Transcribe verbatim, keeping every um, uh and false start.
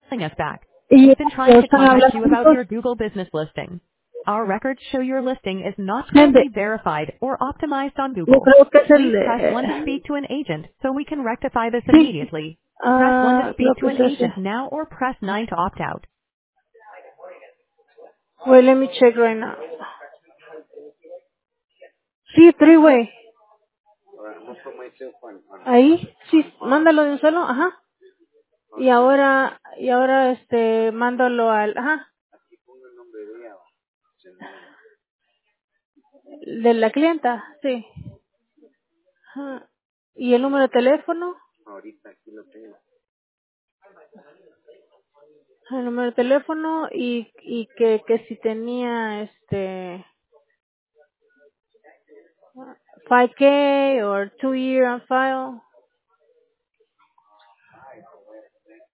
calling us back. Y We've been trying to están contact you about hablando your Google business listing. Our records show your listing is not gente. currently verified or optimized on Yo Google. creo que es Please el press one to de... speak to an agent so we can rectify this Sí. immediately. Press one to Ah, creo speak to que an es ese. agent now or press nine to opt out. Wait, let me check right now. Sí, three-way. Ahí, sí, mándalo de un solo, ajá. Y ahora, y ahora, este, mándalo al, ajá, de la clienta, sí. Ajá. Y el número de teléfono, el número de teléfono y, y que, que si tenía, este, five K or two year on file.